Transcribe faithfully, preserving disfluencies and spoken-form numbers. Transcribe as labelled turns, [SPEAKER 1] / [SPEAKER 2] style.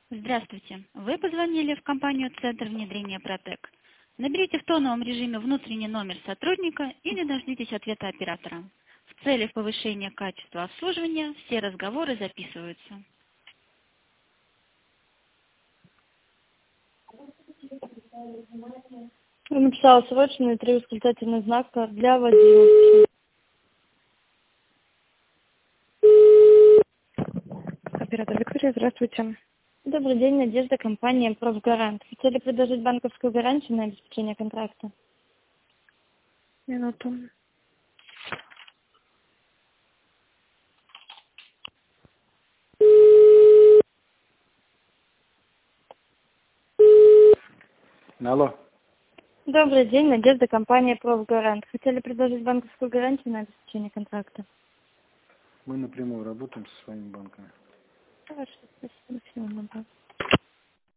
[SPEAKER 1] Здравствуйте. Вы позвонили в компанию «Центр внедрения Протек». Наберите в тоновом режиме внутренний номер сотрудника или дождитесь ответа оператора. В целях повышения качества обслуживания все разговоры записываются.
[SPEAKER 2] Я написала срочный три восклицательных знака для водила.
[SPEAKER 3] Оператор Виктория, здравствуйте.
[SPEAKER 2] Добрый день, Надежда, компания «Профгарант». Хотели предложить банковскую гарантию на обеспечение контракта?
[SPEAKER 3] Минуту.
[SPEAKER 4] Алло.
[SPEAKER 2] Добрый день, Надежда, компания «Профгарант». Хотели предложить банковскую гарантию на обеспечение контракта?
[SPEAKER 4] Мы напрямую работаем со своими банками.
[SPEAKER 2] Хорошо, спасибо. Всего доброго.